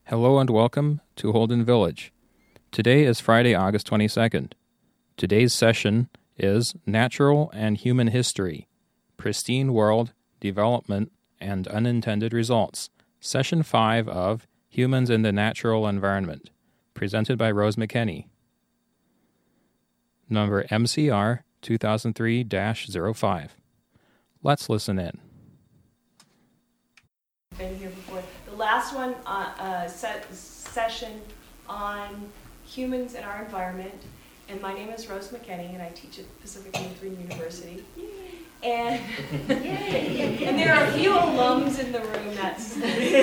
Hello and welcome to Holden Village. Today is Friday, August 22nd. Today's session is Natural and Human History, Pristine World, Development, and Unintended Results, Session 5 of Humans in the Natural Environment, presented by Rose McKenney. Number MCR 2003-05. Let's listen in. Been here before. The last one, session on humans and our environment, and my name is Rose McKenney, and I teach at Pacific Lutheran University. And and there are a few alums in the room. That's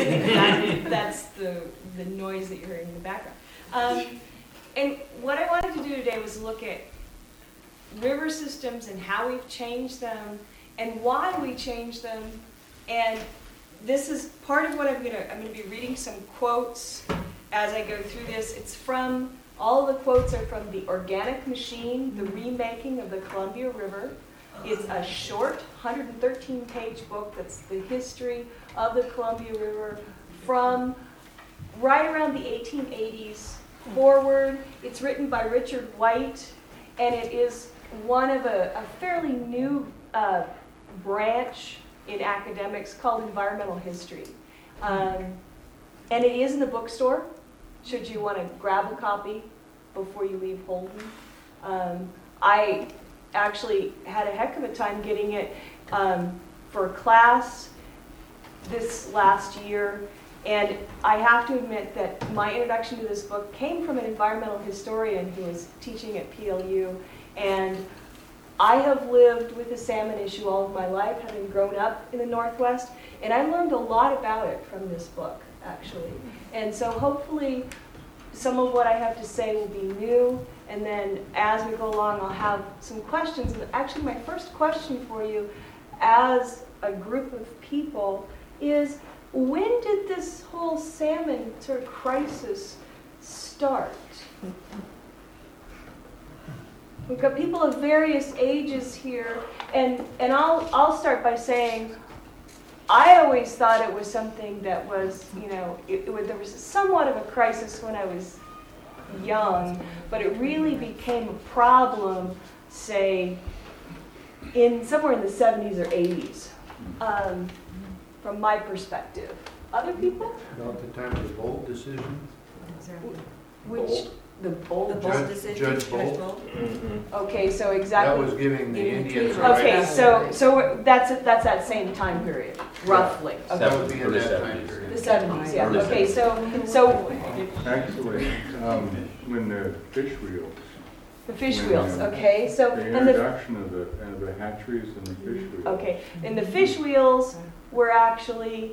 the noise that you're hearing in the background. And what I wanted to do today was look at river systems and how we've changed them and why we changed them. And this is part of what I'm going to be reading some quotes as I go through this. It's from, all of the quotes are from The Organic Machine, The Remaking of the Columbia River. It's a short 113-page book that's the history of the Columbia River from right around the 1880s forward. It's written by Richard White, and it is one of a fairly new branch in academics called environmental history. And it is in the bookstore, should you want to grab a copy before you leave Holden. I actually had a heck of a time getting it for class this last year, and I have to admit that my introduction to this book came from an environmental historian who was teaching at PLU, and I have lived with the salmon issue all of my life, having grown up in the Northwest, and I learned a lot about it from this book, actually. And so hopefully some of what I have to say will be new, and then as we go along, I'll have some questions. And actually, my first question for you as a group of people is, when did this whole salmon sort of crisis start? We've got people of various ages here, and I'll start by saying, I always thought it was something that was, there was somewhat of a crisis when I was young, but it really became a problem, say, somewhere in the 70s or 80s, from my perspective. Other people? About the time of the Bolt decision? Which? The Bolt decision? Judge Bolt. Okay, so exactly. That was giving the Indians rights. Okay, so that's that same time period, roughly. Okay. That would be in that time period. The 70s, yeah. Okay, so Actually, when the fish wheels. the fish wheels. Okay, so The and the introduction of the hatcheries and the fish wheels. okay, and the fish wheels were actually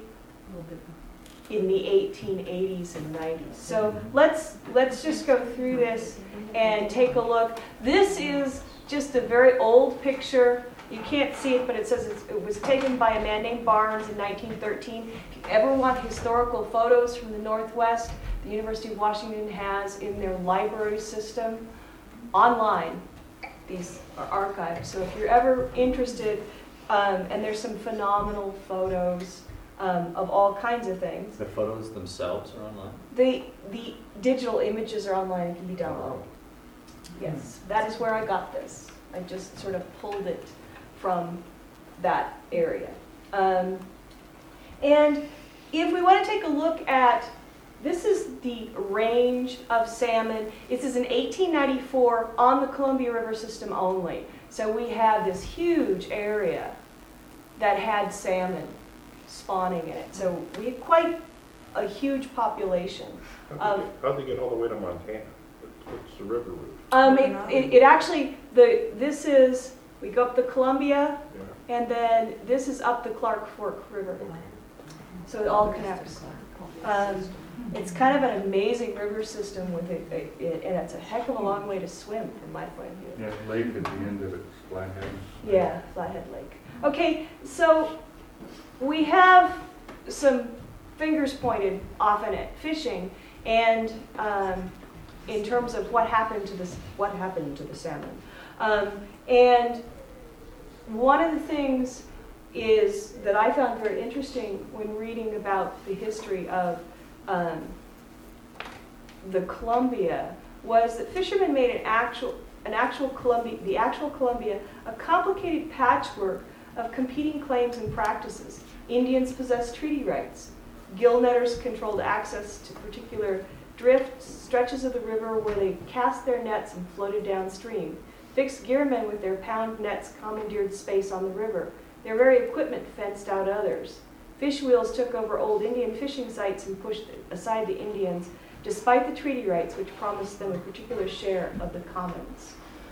in the 1880s and 90s. So let's just go through this and take a look. This is just a very old picture. You can't see it, but it says it was taken by a man named Barnes in 1913. If you ever want historical photos from the Northwest, the University of Washington has in their library system online. These are archived. So if you're ever interested, and there's some phenomenal photos of all kinds of things. The photos themselves are online? The digital images are online and can be downloaded. Yes, that is where I got this. I just sort of pulled it from that area. And if we want to take a look at, this is the range of salmon. This is in 1894 on the Columbia River system only. So we have this huge area that had salmon spawning in it. So we had quite a huge population. How'd they get all the way to Montana? What's the river route? It actually, we go up the Columbia, and then this is up the Clark Fork River. So it all connects. It's kind of an amazing river system with it, and it's a heck of a long way to swim from my point of view. Yeah, lake at the end of it, Flathead. Yeah, Flathead Lake. Okay, so we have some fingers pointed often at fishing, and in terms of what happened to the salmon. And one of the things is that I found very interesting when reading about the history of the Columbia was that fishermen made the actual Columbia a complicated patchwork of competing claims and practices. Indians possessed treaty rights. Gill netters controlled access to particular drift stretches of the river where they cast their nets and floated downstream. Fixed gearmen with their pound nets commandeered space on the river. Their very equipment fenced out others. Fish wheels took over old Indian fishing sites and pushed aside the Indians, despite the treaty rights which promised them a particular share of the commons.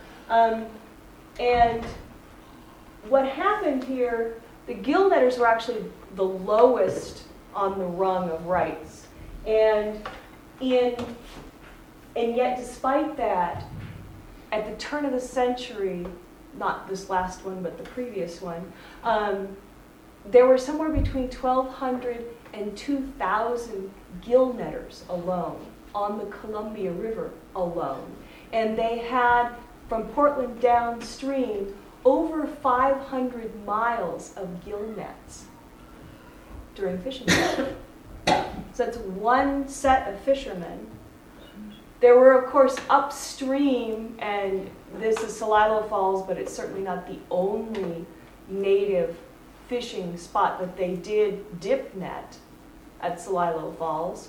And what happened here, the gill netters were actually the lowest on the rung of rights. And yet despite that, at the turn of the century, not this last one, but the previous one, there were somewhere between 1,200 and 2,000 gill netters alone on the Columbia River alone. And they had, from Portland downstream, over 500 miles of gill nets during fishing season. So that's one set of fishermen. There were, of course, upstream, and this is Celilo Falls, but it's certainly not the only native fishing spot that they did dip net at Celilo Falls.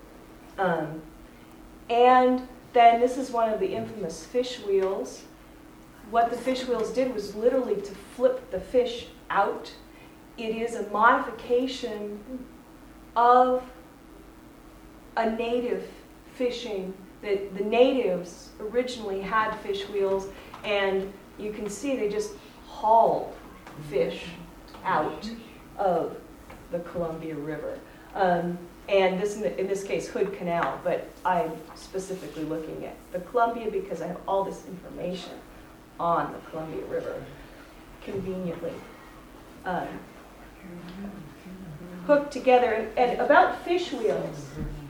And then this is one of the infamous fish wheels. What the fish wheels did was literally to flip the fish out. It is a modification of a native fishing. The natives originally had fish wheels, and you can see they just hauled fish out of the Columbia River. And this, in this case, Hood Canal, but I'm specifically looking at the Columbia because I have all this information on the Columbia River conveniently hooked together. And about fish wheels.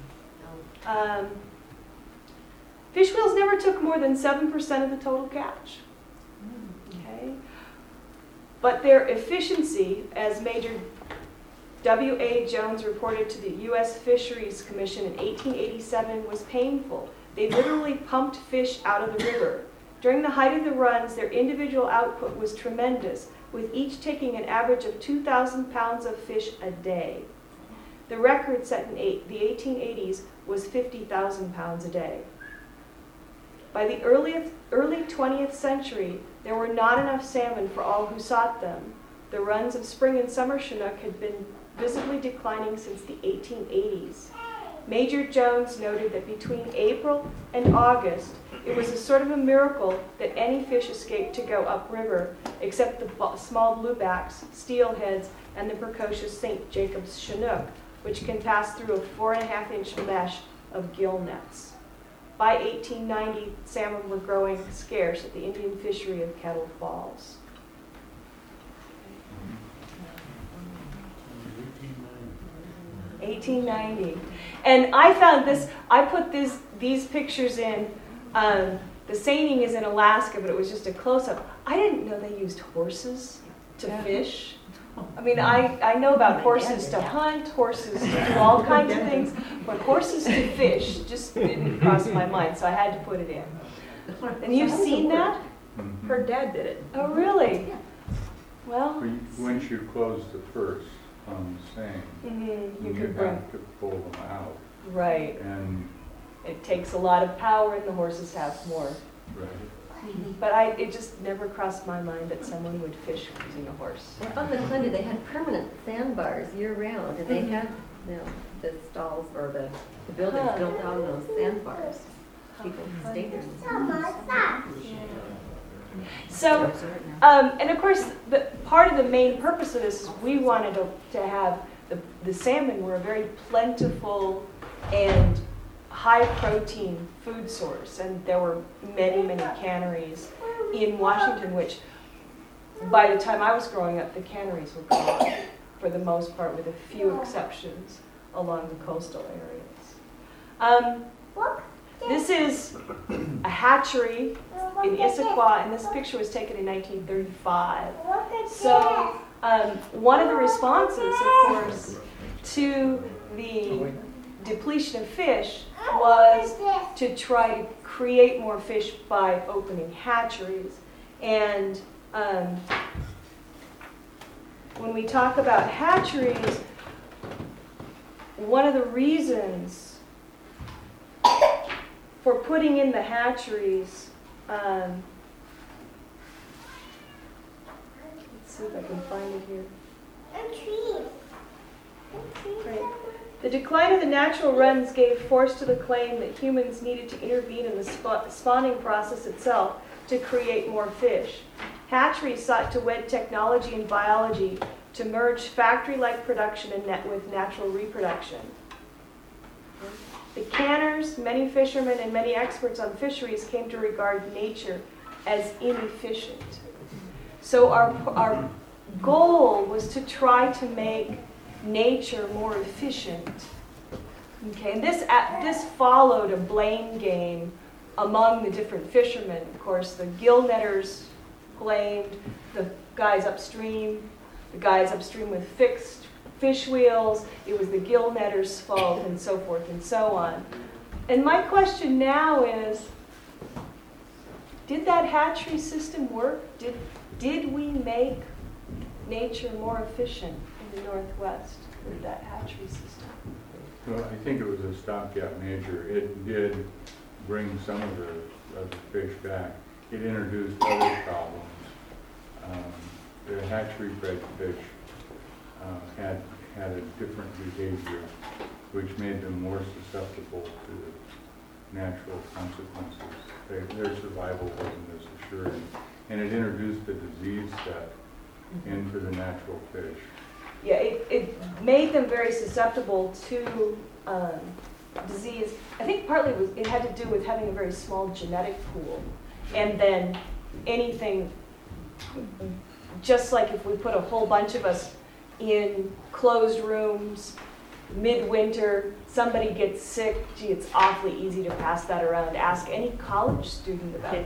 Fish wheels never took more than 7% of the total catch. Okay? But their efficiency, as Major W.A. Jones reported to the U.S. Fisheries Commission in 1887, was painful. They literally pumped fish out of the river. During the height of the runs, their individual output was tremendous, with each taking an average of 2,000 pounds of fish a day. The record set in the 1880s was 50,000 pounds a day. By the early 20th century, there were not enough salmon for all who sought them. The runs of spring and summer Chinook had been visibly declining since the 1880s. Major Jones noted that between April and August, it was a sort of a miracle that any fish escaped to go upriver, except the small bluebacks, steelheads, and the precocious St. Jacob's Chinook, which can pass through a 4.5-inch mesh of gill nets. By 1890, salmon were growing scarce at the Indian fishery of Kettle Falls. 1890. And I found this, I put these pictures in, the seining is in Alaska, but it was just a close-up. I didn't know they used horses to fish. I mean, I know about horses to hunt, horses to do all kinds of things, but horses to fish just didn't cross my mind, so I had to put it in. And you've seen that? Her dad did it. Oh, really? Well, Once you close the first seine, you you could bring, have to pull them out. right. And, It takes a lot of power, and the horses have more. right. But it just never crossed my mind that someone would fish using a horse. Well, on the Columbia, they had permanent sandbars year-round, and they had the stalls or the buildings built on those sandbars. People stayed there. So, and of course, part of the main purpose of this is we wanted to have the salmon were a very plentiful and high-protein food source, and there were many, many canneries in Washington, which by the time I was growing up, the canneries were gone, for the most part, with a few exceptions along the coastal areas. This is a hatchery in Issaquah, and this picture was taken in 1935. So one of the responses, of course, to the depletion of fish was to try to create more fish by opening hatcheries. And when we talk about hatcheries, one of the reasons for putting in the hatcheries, let's see if I can find it here. Right. The decline of the natural runs gave force to the claim that humans needed to intervene in the spawning process itself to create more fish. Hatcheries sought to wed technology and biology to merge factory-like production and with natural reproduction. The canners, many fishermen, and many experts on fisheries came to regard nature as inefficient. So our goal was to try to make nature more efficient. Okay, and this followed a blame game among the different fishermen. Of course, the gill netters blamed the guys upstream with fixed fish wheels. It was the gill netters' fault, and so forth and so on. And my question now is, did that hatchery system work? Did we make nature more efficient in the Northwest with that hatchery system? Well, I think it was a stopgap measure. It did bring some of the fish back. It introduced other problems. The hatchery-bred fish had a different behavior, which made them more susceptible to the natural consequences. Their survival wasn't as assured. And it introduced a disease set into the natural fish. Yeah, it made them very susceptible to disease. I think partly it had to do with having a very small genetic pool. And then anything, just like if we put a whole bunch of us in closed rooms, midwinter, somebody gets sick, gee, it's awfully easy to pass that around. Ask any college student about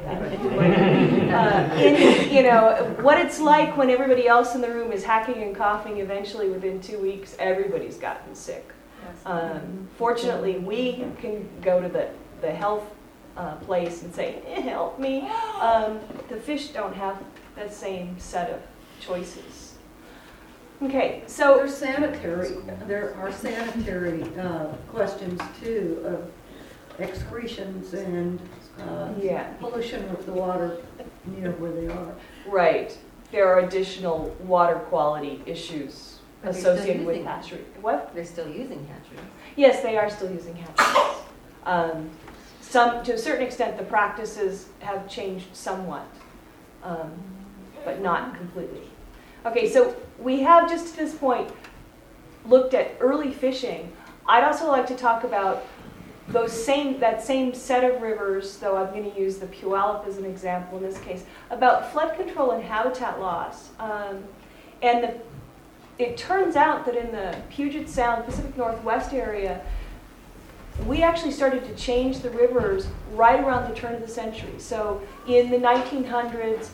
that. What it's like when everybody else in the room is hacking and coughing, eventually within 2 weeks, everybody's gotten sick. Fortunately, we can go to the health place and say, help me. The fish don't have that same set of choices. Okay, so there are sanitary questions too of excretions and pollution of the water near where they are. Right. There are additional water quality issues associated with hatchery. What? They're still using hatcheries. Yes, they are still using hatcheries. To a certain extent, the practices have changed somewhat, but not completely. Okay, so we have just to this point looked at early fishing. I'd also like to talk about that same set of rivers, though I'm going to use the Puyallup as an example in this case, about flood control and habitat loss. It turns out that in the Puget Sound, Pacific Northwest area, we actually started to change the rivers right around the turn of the century. So in the 1900s,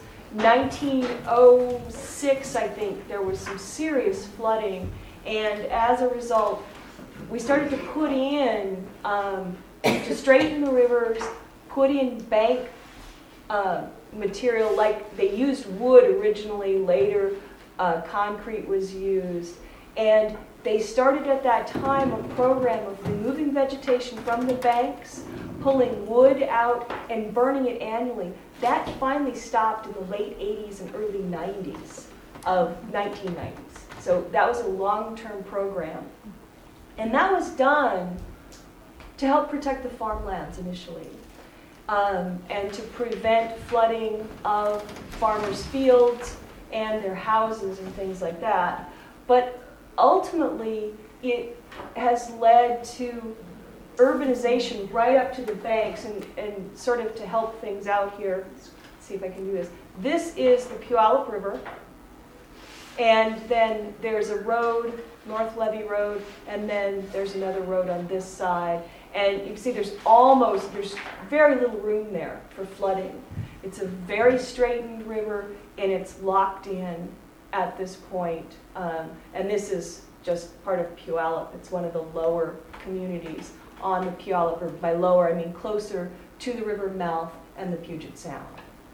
1906, I think, there was some serious flooding, and as a result, we started to put in, to straighten the rivers, put in bank material, like they used wood originally, later concrete was used, and they started at that time a program of removing vegetation from the banks, pulling wood out, and burning it annually. That finally stopped in the late 80s and early 90s of 1990s. So that was a long-term program. And that was done to help protect the farmlands initially, and to prevent flooding of farmers' fields and their houses and things like that. But ultimately, it has led to urbanization right up to the banks, and sort of to help things out here, let's see if I can do this. This is the Puyallup River, and then there's a road, North Levee Road, and then there's another road on this side. And you can see there's very little room there for flooding. It's a very straightened river, and it's locked in at this point. And this is just part of Puyallup. It's one of the lower communities on the Puyallup River. By lower, I mean closer to the river mouth and the Puget Sound.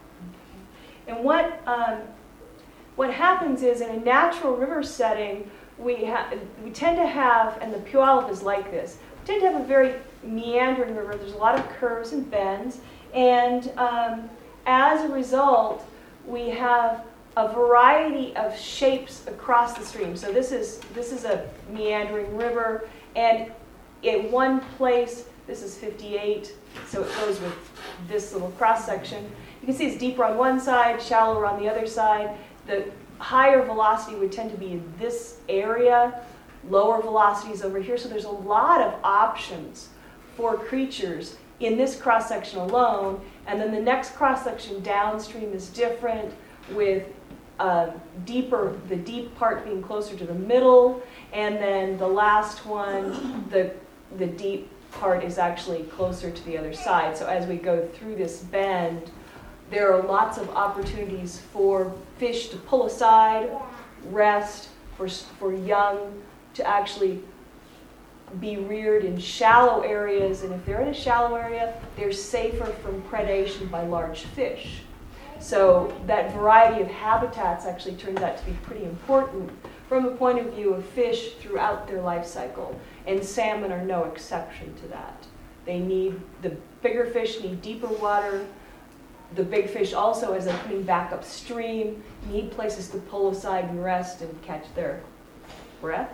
And what happens is, in a natural river setting, we tend to have, and the Puyallup is like this, we tend to have a very meandering river. There's a lot of curves and bends, and as a result, we have a variety of shapes across the stream. So this is a meandering river, and in one place, this is 58, so it goes with this little cross section. You can see it's deeper on one side, shallower on the other side. The higher velocity would tend to be in this area, lower velocities over here. So there's a lot of options for creatures in this cross section alone. And then the next cross section downstream is different, with the deep part being closer to the middle, and then the last one, the deep part is actually closer to the other side. So as we go through this bend, there are lots of opportunities for fish to pull aside, rest, for young to actually be reared in shallow areas. And if they're in a shallow area, they're safer from predation by large fish. So that variety of habitats actually turns out to be pretty important from the point of view of fish throughout their life cycle. And salmon are no exception to that. The bigger fish need deeper water. The big fish also, as they're coming back upstream, need places to pull aside and rest and catch their breath.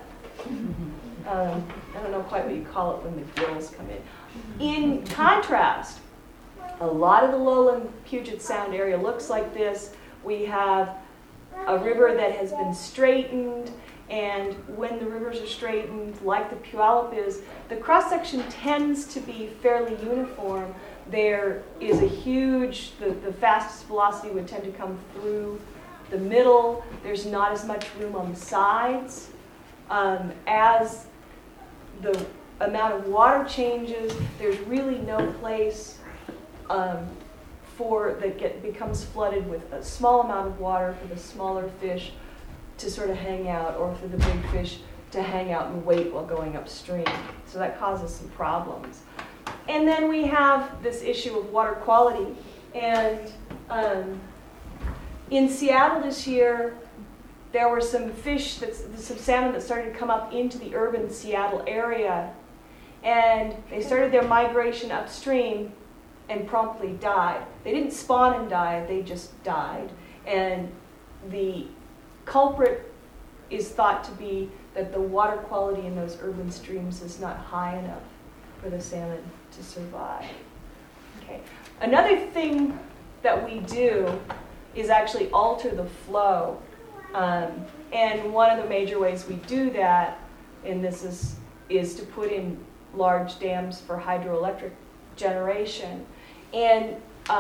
I don't know quite what you call it when the gills come in. In contrast, a lot of the lowland Puget Sound area looks like this. We have a river that has been straightened, and when the rivers are straightened, like the Puyallup is, the cross-section tends to be fairly uniform. There is a huge, the fastest velocity would tend to come through the middle. There's not as much room on the sides. As the amount of water changes, there's really no place becomes flooded with a small amount of water for the smaller fish to sort of hang out, or for the big fish to hang out and wait while going upstream. So that causes some problems. And then we have this issue of water quality. And in Seattle this year, there were some some salmon that started to come up into the urban Seattle area. And they started their migration upstream and promptly died. They didn't spawn and die, they just died. And the culprit is thought to be that the water quality in those urban streams is not high enough for the salmon to survive. Okay. Another thing that we do is actually alter the flow. And one of the major ways we do that, and this is to put in large dams for hydroelectric generation. And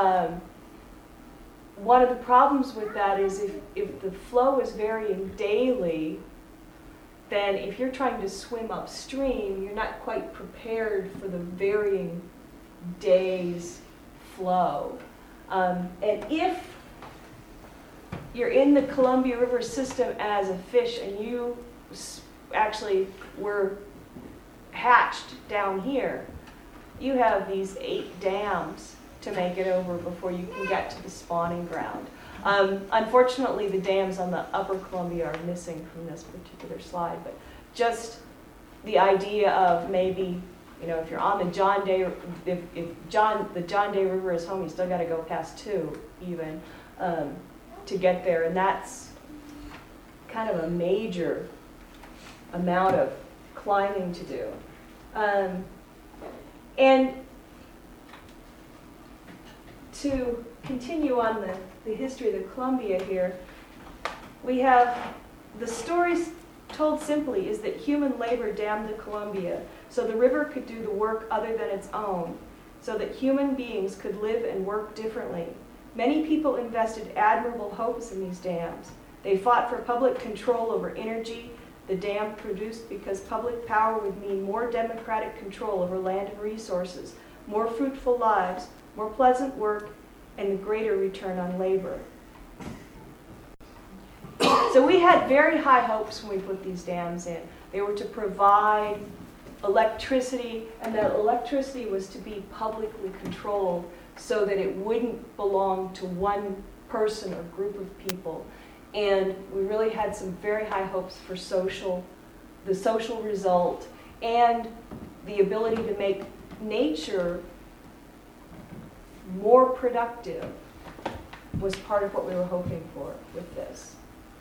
one of the problems with that is if the flow is varying daily, then if you're trying to swim upstream, you're not quite prepared for the varying days flow. And if you're in the Columbia River system as a fish and you actually were hatched down here, you have these 8 dams to make it over before you can get to the spawning ground. Unfortunately, the dams on the upper Columbia are missing from this particular slide, but just the idea of maybe, if you're on the John Day, if the John Day River is home, you still got to go past 2 even to get there, and that's kind of a major amount of climbing to do. And to continue on the history of the Columbia here, we have the stories told simply is that human labor dammed the Columbia so the river could do the work other than its own, so that human beings could live and work differently. Many people invested admirable hopes in these dams. They fought for public control over energy the dam produced because public power would mean more democratic control over land and resources, more fruitful lives, more pleasant work, and a greater return on labor. So we had very high hopes when we put these dams in. They were to provide electricity, and that electricity was to be publicly controlled so that it wouldn't belong to one person or group of people. And we really had some very high hopes for the social result and the ability to make nature more productive was part of what we were hoping for with this.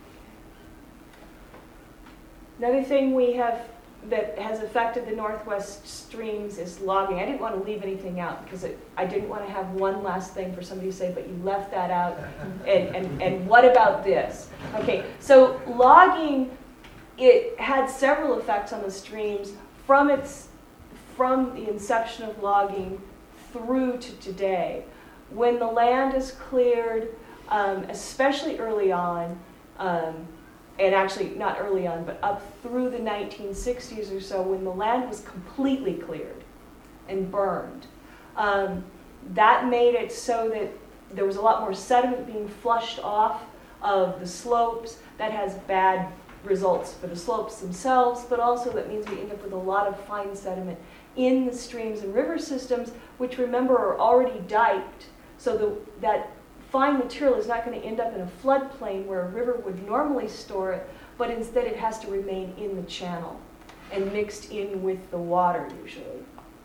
Another thing we have that has affected the Northwest streams is logging. I didn't want to leave anything out because I didn't want to have one last thing for somebody to say, but you left that out, and what about this? Okay, so logging, it had several effects on the streams from the inception of logging through to today. When the land is cleared, especially early on, and actually not early on, but up through the 1960s or so, when the land was completely cleared and burned, that made it so that there was a lot more sediment being flushed off of the slopes. That has bad results for the slopes themselves, but also that means we end up with a lot of fine sediment in the streams and river systems, which, remember, are already diked, so that fine material is not going to end up in a floodplain where a river would normally store it, but instead it has to remain in the channel and mixed in with the water usually.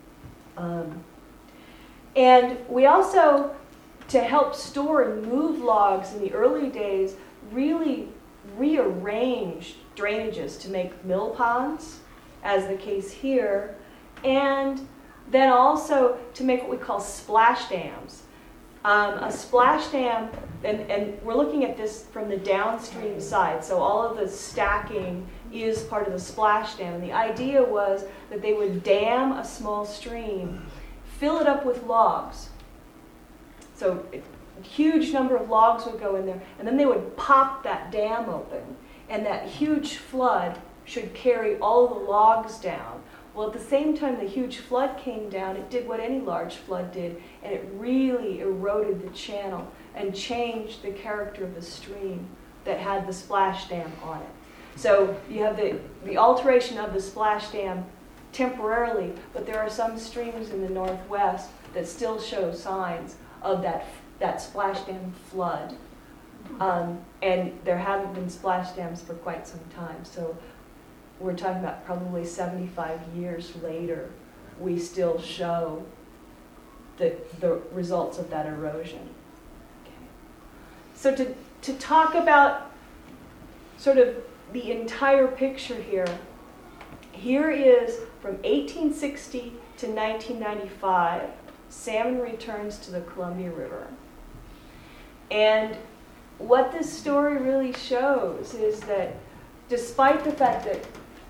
And we also, to help store and move logs in the early days, really rearranged drainages to make mill ponds, as the case here, and then also to make what we call splash dams. A splash dam, and we're looking at this from the downstream side, so all of the stacking is part of the splash dam. And the idea was that they would dam a small stream, fill it up with logs. So a huge number of logs would go in there, and then they would pop that dam open, and that huge flood should carry all the logs down. Well, at the same time the huge flood came down, it did what any large flood did, and it really eroded the channel and changed the character of the stream that had the splash dam on it. So you have the alteration of the splash dam temporarily, but there are some streams in the Northwest that still show signs of that splash dam flood. And there haven't been splash dams for quite some time. So we're talking about probably 75 years later, we still show the results of that erosion. Okay. So to talk about sort of the entire picture here is from 1860 to 1995, salmon returns to the Columbia River. And what this story really shows is that despite the fact that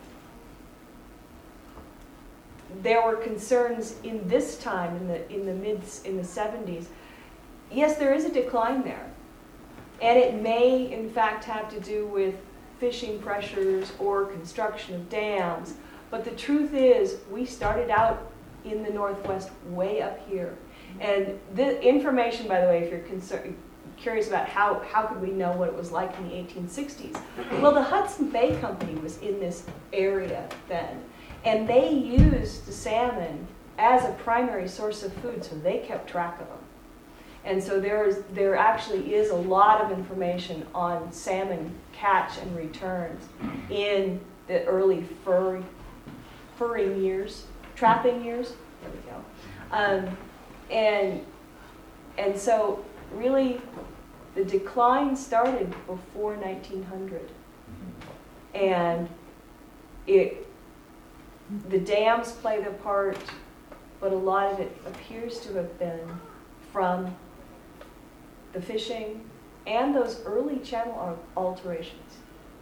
there were concerns in this time, in the 70s, yes, there is a decline there. And it may, in fact, have to do with fishing pressures or construction of dams. But the truth is, we started out in the Northwest way up here. And the information, by the way, if you're curious about how could we know what it was like in the 1860s, well, the Hudson Bay Company was in this area then. And they used the salmon as a primary source of food, so they kept track of them. And so there actually is a lot of information on salmon catch and returns in the early furring years, trapping years. There we go. And so really the decline started before 1900. And the dams play their part, but a lot of it appears to have been from the fishing and those early channel alterations.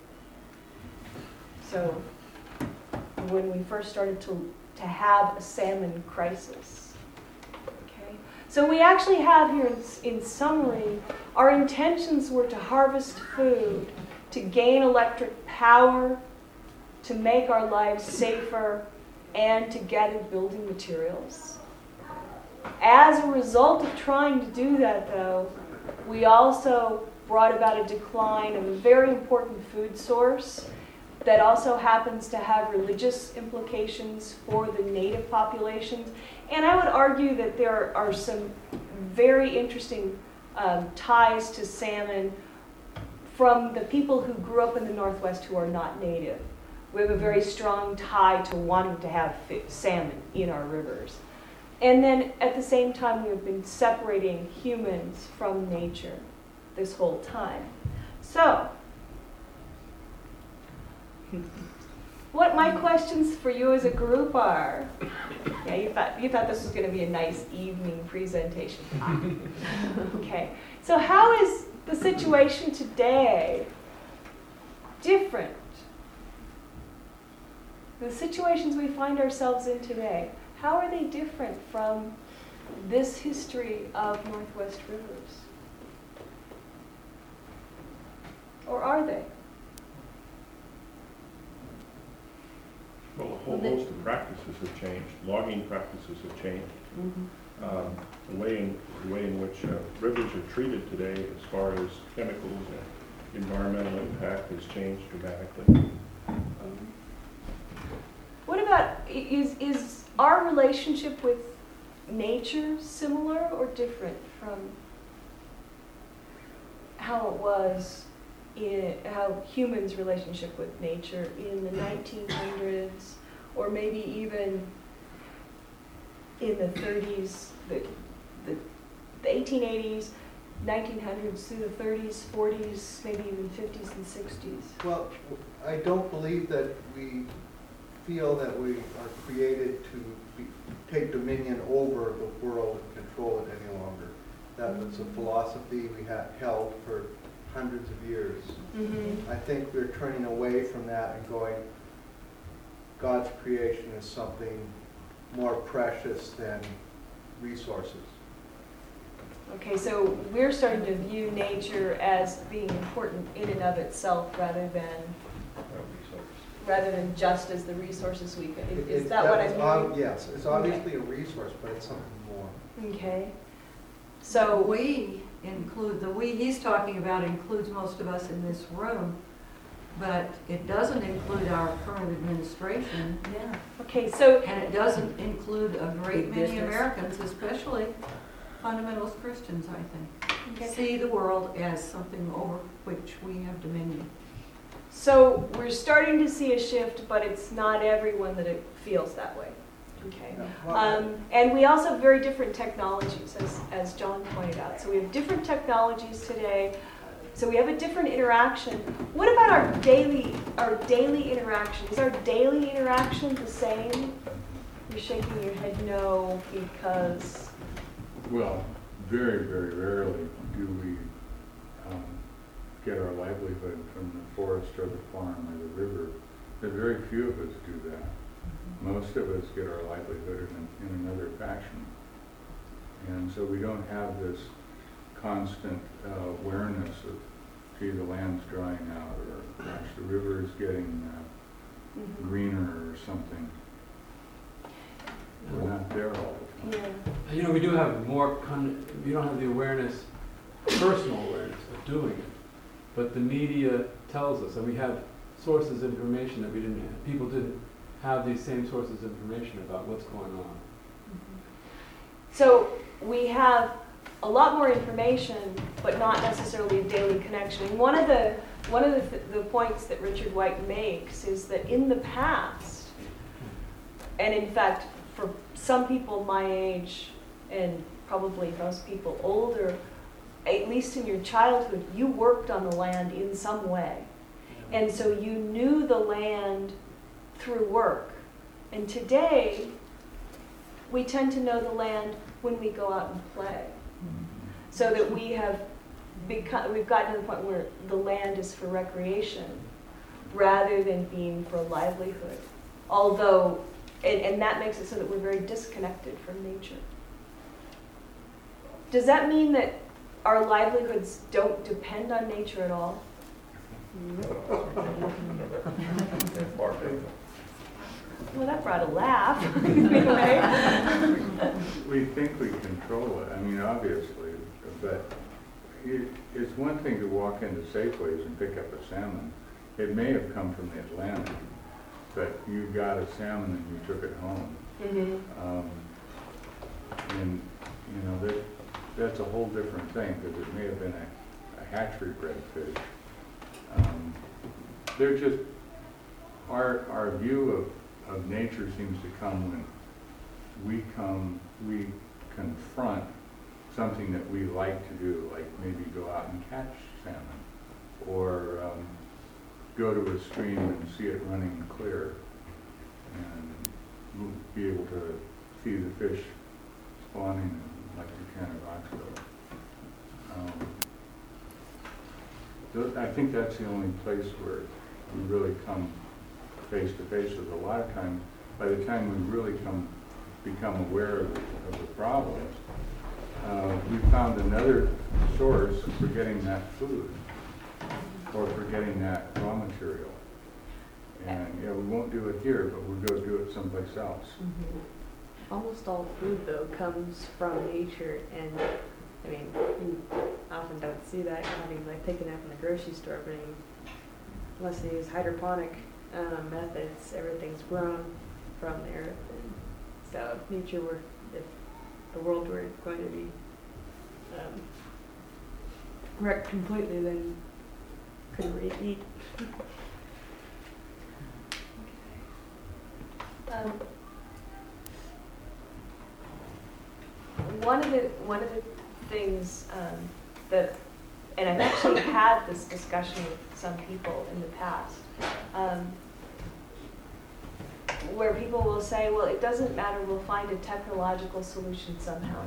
So when we first started to have a salmon crisis. Okay? So we actually have here in summary, our intentions were to harvest food, to gain electric power, to make our lives safer, and to gather building materials. As a result of trying to do that, though, we also brought about a decline of a very important food source, that also happens to have religious implications for the native populations. And I would argue that there are some very interesting ties to salmon from the people who grew up in the Northwest who are not native. We have a very strong tie to wanting to have salmon in our rivers. And then at the same time, we have been separating humans from nature this whole time. So, what my questions for you as a group are, yeah, you thought this was going to be a nice evening presentation. Okay, so how is the situation today different? The situations we find ourselves in today, how are they different from this history of Northwest rivers? Or are they? Well, a whole host of practices have changed. Logging practices have changed. The way in which rivers are treated today as far as chemicals and environmental impact has changed dramatically. What about, is our relationship with nature similar or different from how it was how humans' relationship with nature in the 1900s, or maybe even in the 30s, the 1880s, 1900s through the 30s, 40s, maybe even 50s and 60s? Well, I don't believe that we feel that we are created to take dominion over the world and control it any longer. That was a philosophy we held for hundreds of years. I think we're turning away from that and going, God's creation is something more precious than resources. Okay, so we're starting to view nature as being important in and of itself rather than just as the resources we can. Is that what I'm hearing? Yes, it's obviously a resource, but it's something more. Okay. So we include, the we he's talking about includes most of us in this room, but it doesn't include our current administration. yeah. Okay, so And it doesn't include a great many Americans, especially fundamentalist Christians, I think, see the world as something over which we have dominion. So we're starting to see a shift, but it's not everyone that it feels that way. Okay. And we also have very different technologies, as John pointed out. So we have different technologies today. So we have a different interaction. What about our daily interaction? Is our daily interaction the same? You're shaking your head no, because... Well, very, very rarely do we get our livelihood from the forest or the farm or the river. There are very few of us do that. Most of us get our livelihood in another fashion. And so we don't have this constant awareness of, gee, the land's drying out, or gosh, the river is getting greener or something. We're not there all the time. Yeah. You know, we do have more, we don't have the awareness, personal awareness of doing it, but the media tells us, and we have sources of information that we didn't have. People didn't have these same sources of information about what's going on. So we have a lot more information, but not necessarily a daily connection. And one of the points that Richard White makes is that in the past, and in fact, for some people my age, and probably most people older, at least in your childhood, you worked on the land in some way. And so you knew the land through work. And today, we tend to know the land when we go out and play. So that we've gotten to the point where the land is for recreation rather than being for livelihood. Although, and that makes it so that we're very disconnected from nature. Does that mean that our livelihoods don't depend on nature at all? Well, that brought a laugh. We think we control it, I mean, obviously, but it's one thing to walk into Safeways and pick up a salmon. it may have come from the Atlantic, but you got a salmon and you took it home. And, you know, that's a whole different thing, because it may have been a hatchery-bred fish. They're just, our view of nature seems to come when we confront something that we like to do, like maybe go out and catch salmon, or go to a stream and see it running clear, and we'll be able to see the fish spawning like you can at Roxville. I think that's the only place where we really come face to face with. A lot of times, by the time we really become aware of the problems, we found another source for getting that food or for getting that raw material. And we won't do it here, but we'll go do it someplace else. Almost all food, though, comes from nature, and I mean, you often don't see that having like picking up in the grocery store, but unless they use hydroponic methods, everything's grown from there. And so if nature were, if the world were going to be wrecked completely, then couldn't really eat. One of the things that, and I've actually had this discussion with some people in the past, where people will say, well, it doesn't matter, we'll find a technological solution somehow.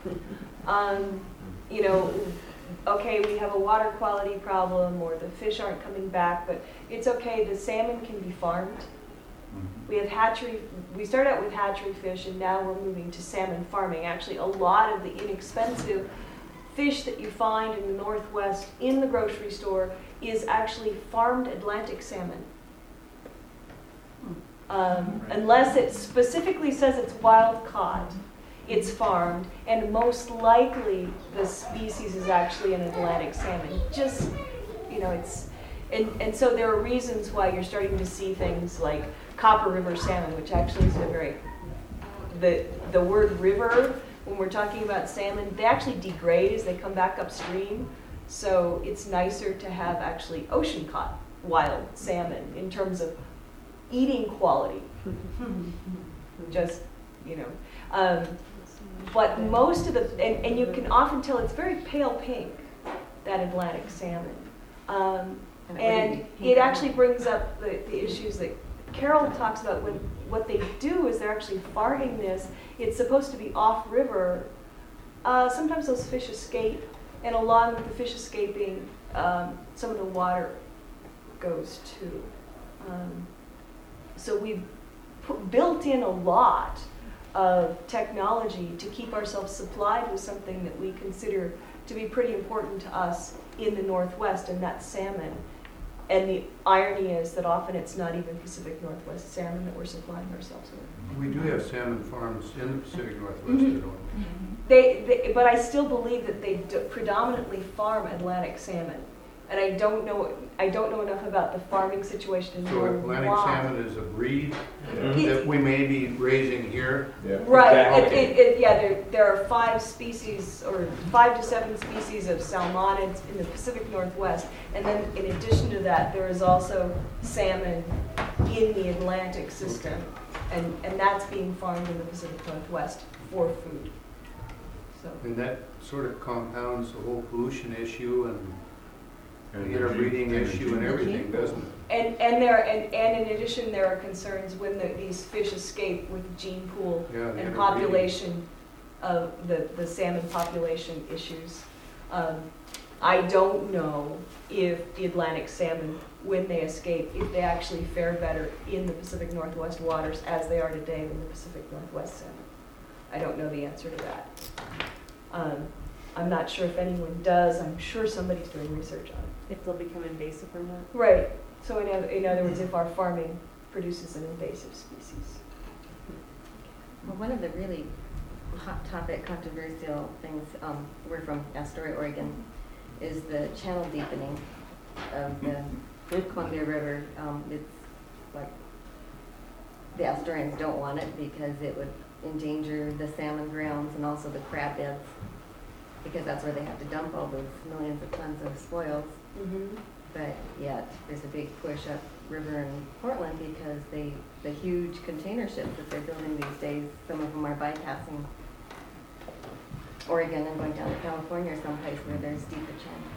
You know, okay, we have a water quality problem, or the fish aren't coming back, but it's okay, the salmon can be farmed. We have we started out with hatchery fish, and now we're moving to salmon farming. Actually, a lot of the inexpensive fish that you find in the Northwest in the grocery store is actually farmed Atlantic salmon. Unless it specifically says it's wild caught, it's farmed, and most likely the species is actually an Atlantic salmon. Just, you know, it's, and so there are reasons why you're starting to see things like Copper River salmon, which actually is a very, the word river, when we're talking about salmon, they actually degrade as they come back upstream. So it's nicer to have actually ocean caught wild salmon in terms of eating quality. Just, you know. But most of the, and you can often tell it's very pale pink, that Atlantic salmon. And it actually brings up the issues that Carol talks about. When what they do is they're actually farming this. It's supposed to be off-river. Sometimes those fish escape, and along with the fish escaping, some of the water goes too. So we've built in a lot of technology to keep ourselves supplied with something that we consider to be pretty important to us in the Northwest, and that's salmon. And the irony is that often it's not even Pacific Northwest salmon that we're supplying ourselves with. We do have salmon farms in the Pacific Northwest, don't we? But I still believe that they predominantly farm Atlantic salmon. And I don't know enough about the farming situation in So Atlantic salmon is a breed that we may be raising here? Yeah. Right. Exactly. There are 5 species, or 5 to 7 species of salmonids in the Pacific Northwest. And then in addition to that, there is also salmon in the Atlantic system. And that's being farmed in the Pacific Northwest for food. So. And that sort of compounds the whole pollution issue and the interbreeding issue and everything, doesn't it? And in addition, there are concerns when these fish escape with gene pool and population of the salmon population issues. I don't know if the Atlantic salmon, when they escape, if they actually fare better in the Pacific Northwest waters as they are today than the Pacific Northwest salmon. I don't know the answer to that. I'm not sure if anyone does. I'm sure somebody's doing research on it. If they'll become invasive or not. Right. So in other words, if our farming produces an invasive species. Well, one of the really hot topic, controversial things, we're from Astoria, Oregon, is the channel deepening of the Columbia River, it's like, the Asturians don't want it because it would endanger the salmon grounds and also the crab beds, because that's where they have to dump all those millions of tons of spoils. But yet, there's a big push up river in Portland because the huge container ships that they're building these days, some of them are bypassing Oregon and going down to California or someplace where there's deeper channels.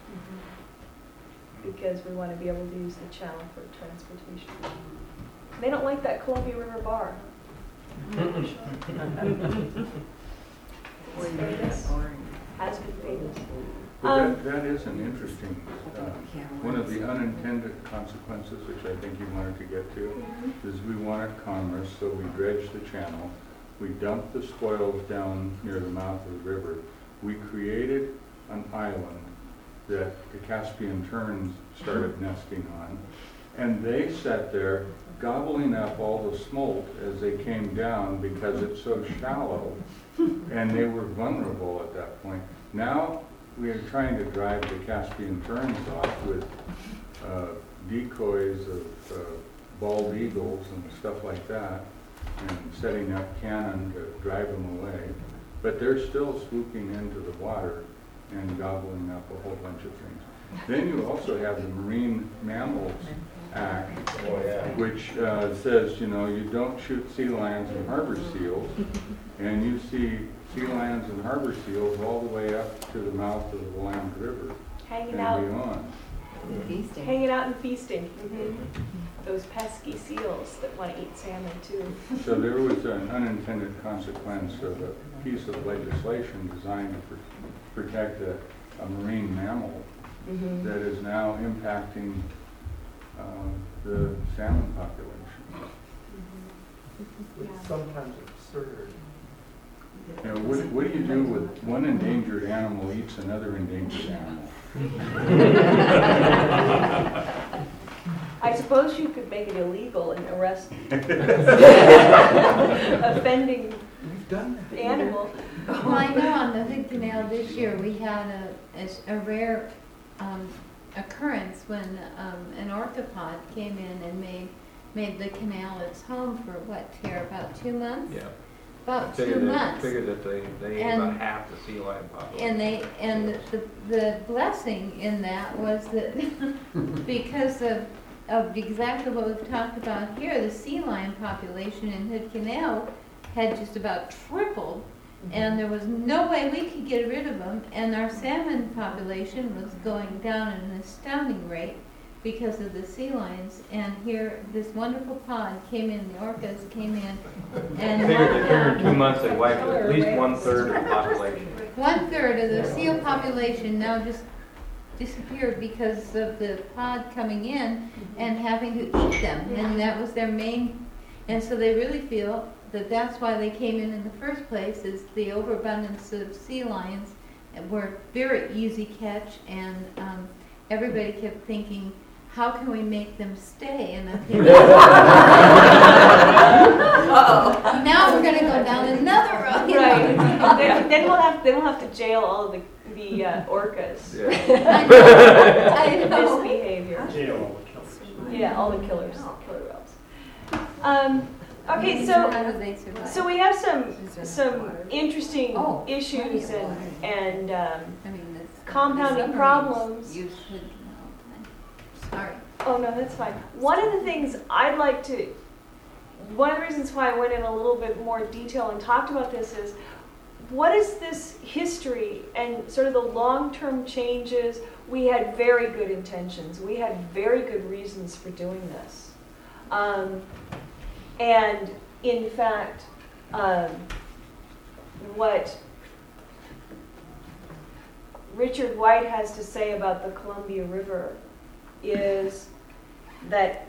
Because we want to be able to use the channel for transportation. They don't like that Columbia River bar. It's famous. Has been famous. But that is an interesting, one of the unintended consequences, which I think you wanted to get to, is we wanted commerce, so we dredged the channel. We dumped the spoils down near the mouth of the river. We created an island that the Caspian terns started nesting on. And they sat there gobbling up all the smolt as they came down because it's so shallow. And they were vulnerable at that point. Now we are trying to drive the Caspian terns off with decoys of bald eagles and stuff like that, and setting up cannon to drive them away. But they're still swooping into the water and gobbling up a whole bunch of things. Then you also have the Marine Mammals Act, which says, you know, you don't shoot sea lions and harbor seals, and you see sea lions and harbor seals all the way up to the mouth of the Willamette River Hanging and out. beyond. Hanging out and feasting. Those pesky seals that want to eat salmon too. So there was an unintended consequence of a piece of legislation designed to protect a marine mammal that is now impacting the salmon population. It's sometimes absurd. You know, what do you do with one endangered animal eats another endangered animal? I suppose you could make it illegal and arrest offending animal. Well, I know on the Hood Canal this year we had a rare occurrence when an orthopod came in and made the canal its home for what, Tara, about 2 months? Yeah. About 2 months. Figured that they ate about half the sea lion population. And the blessing in that was that because of exactly what we've talked about here, the sea lion population in Hood Canal had just about tripled, and there was no way we could get rid of them, and our salmon population was going down at an astounding rate because of the sea lions. And here, this wonderful pod came in, the orcas came in, and I figured in 2 months they wiped at least 1/3 of the population. 1/3 of the seal population now just disappeared because of the pod coming in and having to eat them, and that was their main. And so they really feel that that's why they came in the first place, is the overabundance of sea lions were very easy catch, and everybody kept thinking, how can we make them stay? And I think now we're going to go down another road. Right. Then we'll have to jail all of the orcas. Yeah. I know. Misbehavior. Jail all the killers. Yeah, all the killer whales. Okay, so we have some interesting issues and compounding problems. Sorry. Oh no, that's fine. One of the reasons why I went in a little bit more detail and talked about this is, what is this history and sort of the long-term changes? We had very good intentions. We had very good reasons for doing this. And in fact, what Richard White has to say about the Columbia River is that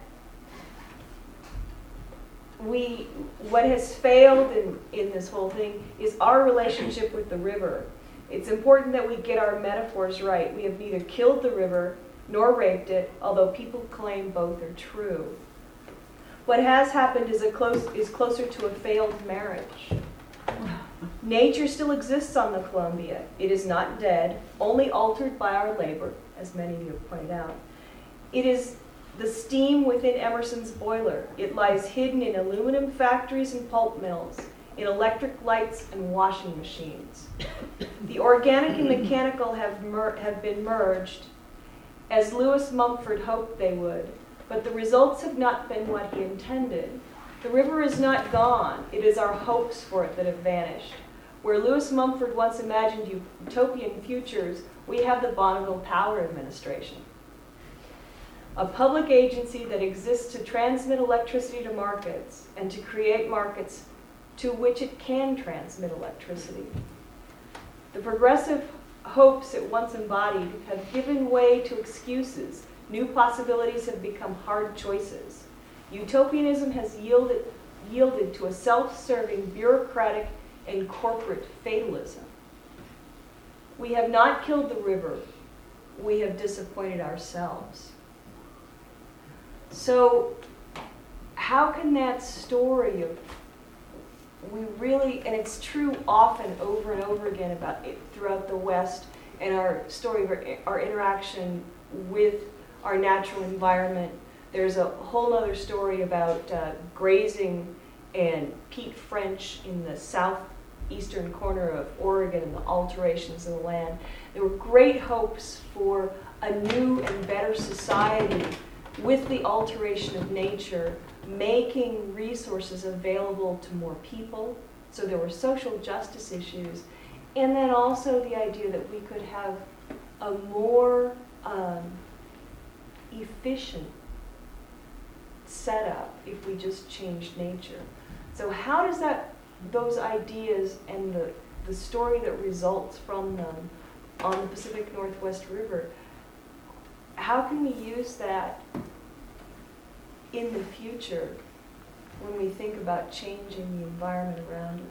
what has failed in this whole thing is our relationship with the river. It's important that we get our metaphors right. We have neither killed the river nor raped it, although people claim both are true. What has happened is closer to a failed marriage. Nature still exists on the Columbia. It is not dead, only altered by our labor, as many of you have pointed out. It is the steam within Emerson's boiler. It lies hidden in aluminum factories and pulp mills, in electric lights and washing machines. The organic and mechanical have been merged, as Lewis Mumford hoped they would, but the results have not been what he intended. The river is not gone. It is our hopes for it that have vanished. Where Lewis Mumford once imagined utopian futures, we have the Bonneville Power Administration, a public agency that exists to transmit electricity to markets and to create markets to which it can transmit electricity. The progressive hopes it once embodied have given way to excuses. New possibilities have become hard choices. Utopianism has yielded to a self-serving, bureaucratic, and corporate fatalism. We have not killed the river. We have disappointed ourselves. So how can that story of, we really, and it's true often over and over again about it throughout the West, and our story of our interaction with our natural environment. There's a whole other story about grazing and Pete French in the southeastern corner of Oregon and the alterations of the land. There were great hopes for a new and better society with the alteration of nature, making resources available to more people. So there were social justice issues. And then also the idea that we could have a more efficient setup if we just changed nature. So how does those ideas and the story that results from them on the Pacific Northwest River, how can we use that in the future when we think about changing the environment around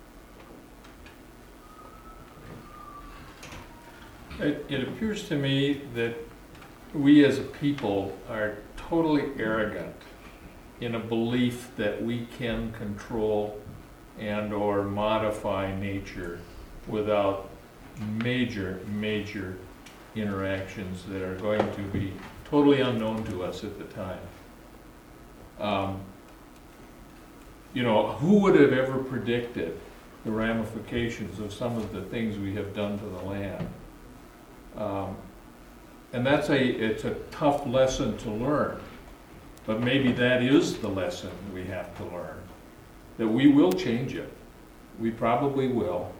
us? It appears to me that we as a people are totally arrogant in a belief that we can control and or modify nature without major interactions that are going to be totally unknown to us at the time. Who would have ever predicted the ramifications of some of the things we have done to the land? And it's a tough lesson to learn, but maybe that is the lesson we have to learn, that we will change it. We probably will.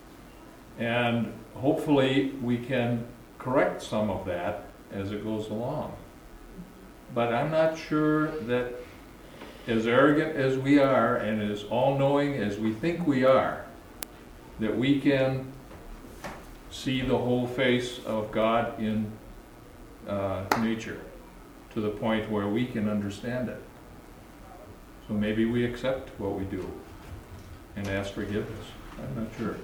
And hopefully we can correct some of that as it goes along. But I'm not sure that as arrogant as we are and as all-knowing as we think we are, that we can see the whole face of God in nature to the point where we can understand it. So maybe we accept what we do and ask forgiveness. I'm not sure.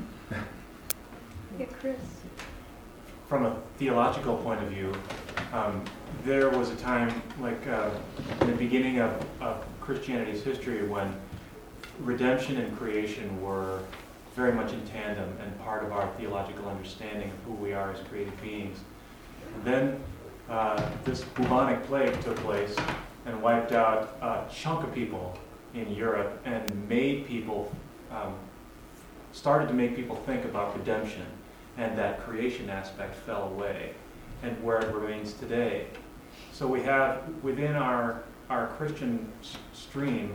Yeah, Chris. From a theological point of view, there was a time, like in the beginning of Christianity's history, when redemption and creation were very much in tandem and part of our theological understanding of who we are as created beings. And then this bubonic plague took place and wiped out a chunk of people in Europe and made people, started to make people think about redemption, and that creation aspect fell away, and where it remains today. So we have within our Christian stream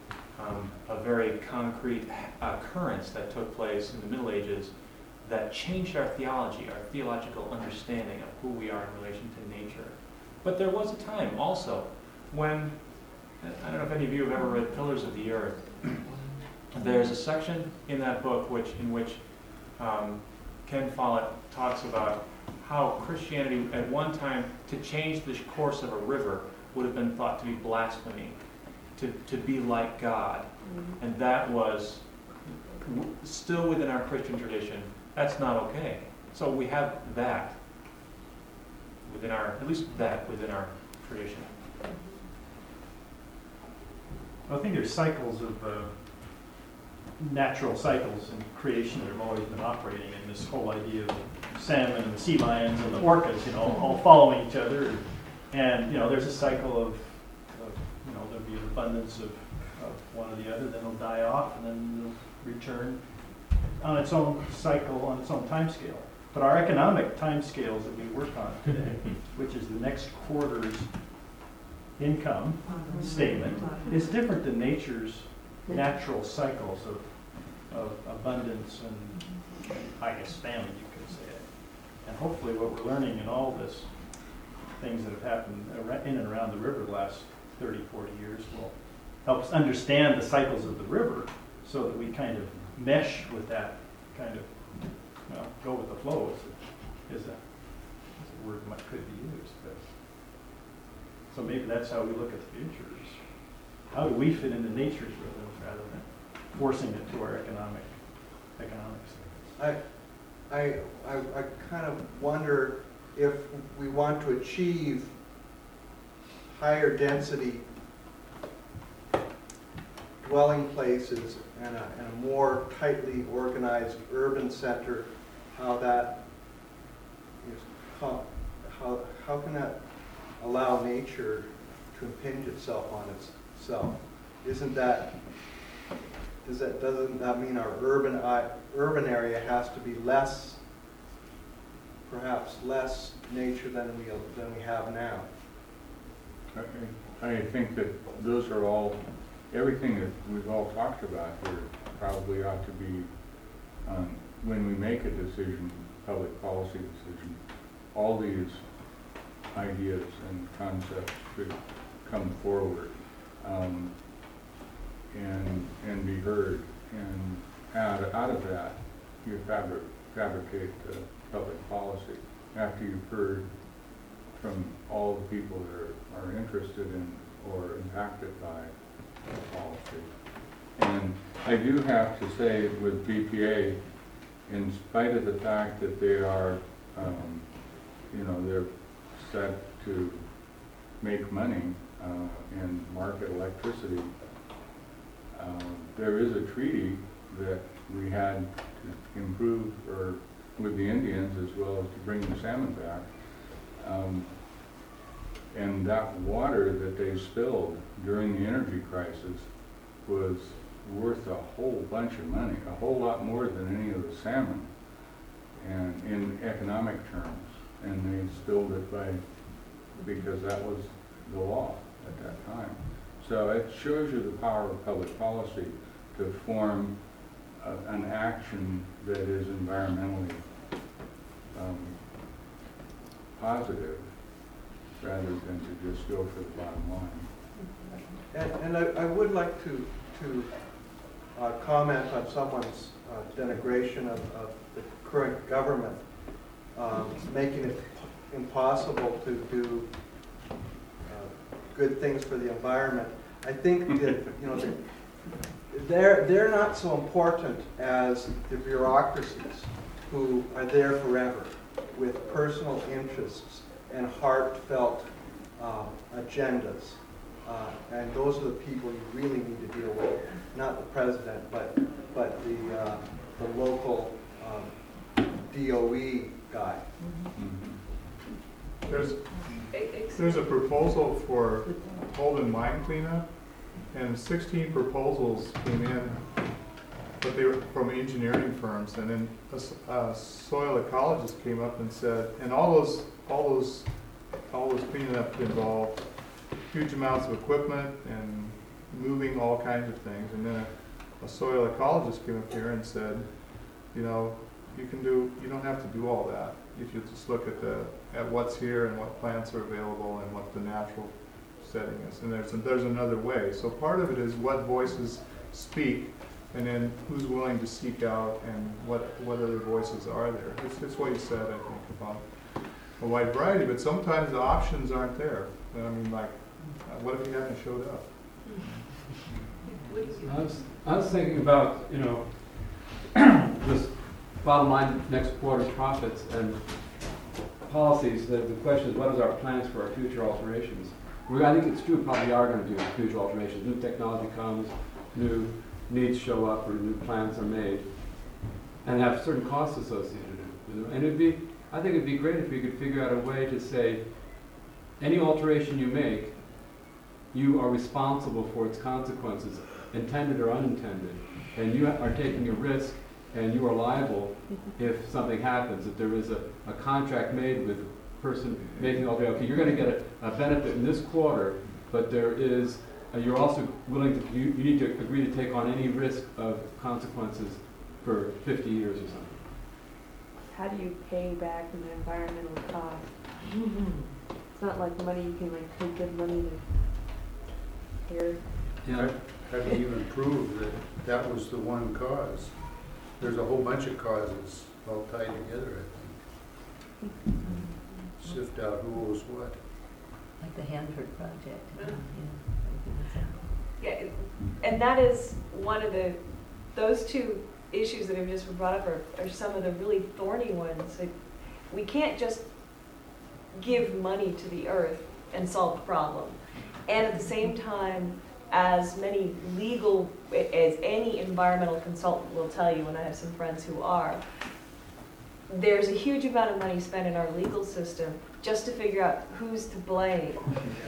a very concrete occurrence that took place in the Middle Ages that changed our theology, our theological understanding of who we are in relation to nature. But there was a time also when, I don't know if any of you have ever read Pillars of the Earth. There's a section in that book in which Ken Follett talks about how Christianity at one time, to change the course of a river, would have been thought to be blasphemy, to be like God. Mm-hmm. And that was still within our Christian tradition. That's not okay. So we have that within our, at least that within our tradition. I think there's cycles of natural cycles in creation that have always been operating, and this whole idea of salmon and the sea lions and the orcas, all following each other. And, you know, there's a cycle of you know, there'll be an abundance of one or the other, then it'll die off, and then it'll return on its own cycle, on its own time scale. But our economic time scales that we work on today, which is the next quarter's income statement, is different than nature's natural cycles of abundance and, I guess, famine, you could say it. And hopefully what we're learning in all this, things that have happened in and around the river the last 30, 40 years will help us understand the cycles of the river so that we kind of mesh with that kind of, well, go with the flow is a word that could be used. But, so maybe that's how we look at the future. Is how do we fit into nature's rhythms rather than forcing it to our economics? I kind of wonder if we want to achieve higher density dwelling places and a more tightly organized urban center, how that is, how can that allow nature to impinge itself on itself? Doesn't that mean our urban area has to be less, perhaps less nature than we have now? I think that those are all, everything that we've all talked about here probably ought to be, when we make a decision, public policy decision, all these ideas and concepts should come forward and be heard. And out of that, you fabricate the public policy after you've heard from all the people that are interested in or impacted by the policy. And I do have to say with BPA, in spite of the fact that they are, they're set to make money and market electricity, there is a treaty that we had to improve with the Indians as well as to bring the salmon back. And that water that they spilled during the energy crisis was worth a whole bunch of money, a whole lot more than any of the salmon, and in economic terms. And they spilled it because that was the law at that time. So it shows you the power of public policy to form an action that is environmentally positive, rather than to just go for the bottom line. And I would like to comment on someone's denigration of the current government, making it impossible to do good things for the environment. I think that they're not so important as the bureaucracies who are there forever with personal interests and heartfelt agendas. And those are the people you really need to deal with, not the president, but the local DOE guy. There's a proposal for Holden mine cleanup, and 16 proposals came in, but they were from engineering firms, and then a soil ecologist came up and said, and all those cleanup involved huge amounts of equipment and moving all kinds of things. And then a soil ecologist came up here and said, you don't have to do all that if you just look at what's here and what plants are available and what the natural setting is. And there's another way. So part of it is what voices speak, and then who's willing to seek out and what other voices are there. It's what you said, I think, about a wide variety, but sometimes the options aren't there. I mean, like, what if you hadn't showed up? I was thinking about, this bottom line next quarter's profits and policies. The question is, what is our plans for our future alterations? I think it's true, probably are going to do future alterations. New technology comes, new needs show up, or new plans are made, and have certain costs associated with it. And I think it'd be great if we could figure out a way to say, any alteration you make, you are responsible for its consequences, intended or unintended. And you are taking a risk, and you are liable if something happens. If there is a contract made with a person making, okay, you're going to get a benefit in this quarter, but there is, you're also willing to, you need to agree to take on any risk of consequences for 50 years or something. How do you pay back an environmental cost? It's not like money you can like take good money to here. Yeah. How do you even prove that that was the one cause? There's a whole bunch of causes all tied together, I think. Sift out who owes what. Like the Hanford project. Yeah, and that is one of those two issues that have just been brought up are some of the really thorny ones. We can't just give money to the earth and solve the problem. And at the same time, as any environmental consultant will tell you, and I have some friends who are, there's a huge amount of money spent in our legal system just to figure out who's to blame.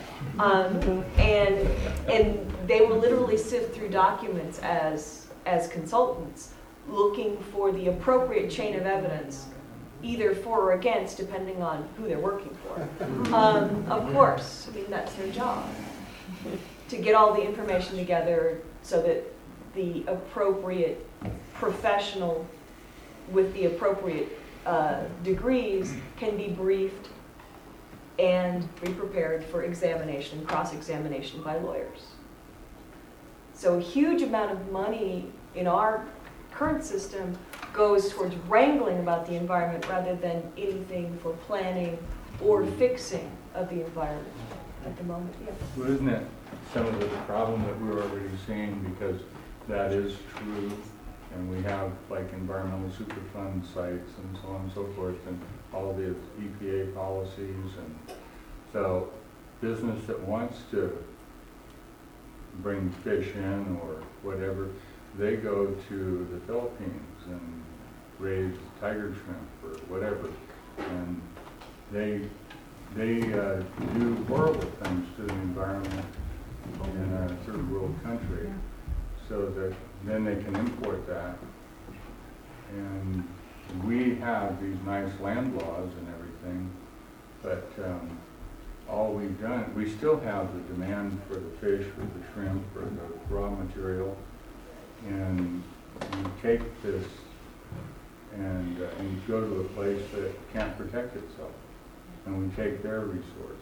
And they will literally sift through documents as consultants, looking for the appropriate chain of evidence, either for or against, depending on who they're working for. Of course, I mean, that's their job, to get all the information together so that the appropriate professional with the appropriate degrees can be briefed and be prepared for examination, cross-examination by lawyers. So a huge amount of money in our current system goes towards wrangling about the environment rather than anything for planning or fixing of the environment at the moment. Yeah. Well, isn't that some of the problem that we're already seeing, because that is true, and we have like environmental superfund sites and so on and so forth, and all the EPA policies, and so business that wants to bring fish in or whatever, they go to the Philippines and raise tiger shrimp or whatever, and they do horrible things to the environment in a third world country, so that then they can import that. And we have these nice land laws and everything, but all we've done, we still have the demand for the fish or the shrimp or the raw material, and you take this and you go to a place that can't protect itself, and we take their resource.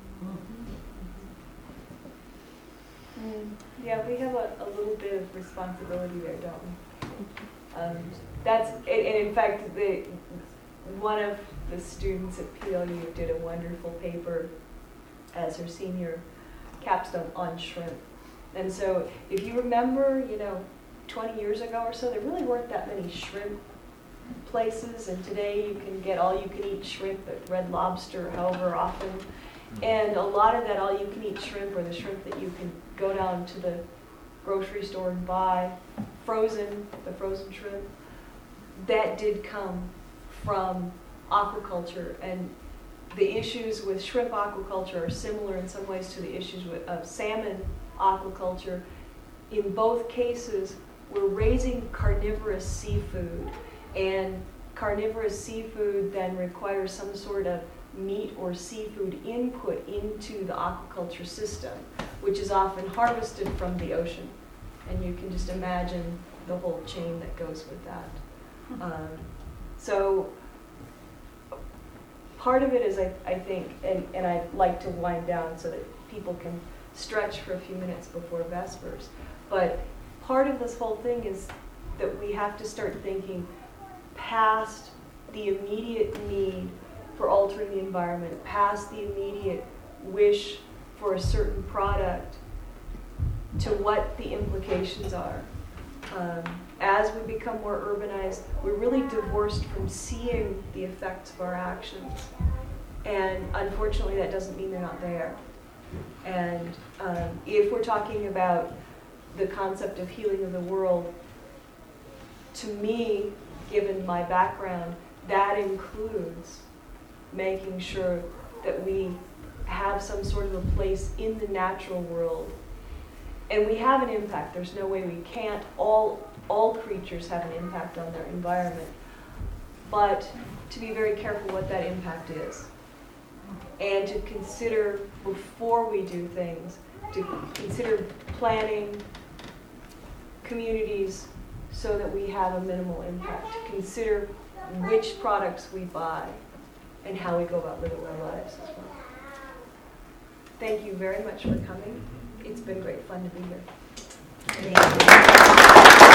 Yeah, we have a little bit of responsibility there, don't we? And in fact, one of the students at PLU did a wonderful paper as her senior capstone on shrimp. And so if you remember, 20 years ago or so, there really weren't that many shrimp places, and today you can get all-you-can-eat shrimp at Red Lobster however often. And a lot of that all-you-can-eat shrimp, or the shrimp that you can go down to the grocery store and buy, the frozen shrimp, that did come from aquaculture. And the issues with shrimp aquaculture are similar in some ways to the issues of salmon aquaculture. In both cases, we're raising carnivorous seafood, and carnivorous seafood then requires some sort of meat or seafood input into the aquaculture system, which is often harvested from the ocean. And you can just imagine the whole chain that goes with that. So part of it is, I think, and I'd like to wind down so that people can stretch for a few minutes before Vespers, but part of this whole thing is that we have to start thinking past the immediate need for altering the environment, past the immediate wish for a certain product, to what the implications are. As we become more urbanized, we're really divorced from seeing the effects of our actions. And unfortunately, that doesn't mean they're not there. And if we're talking about the concept of healing of the world, to me, given my background, that includes making sure that we have some sort of a place in the natural world. And we have an impact. There's no way we can't. All creatures have an impact on their environment. But to be very careful what that impact is. And to consider, before we do things, to consider planning communities so that we have a minimal impact. To consider which products we buy and how we go about living our lives as well. Thank you very much for coming. It's been great fun to be here.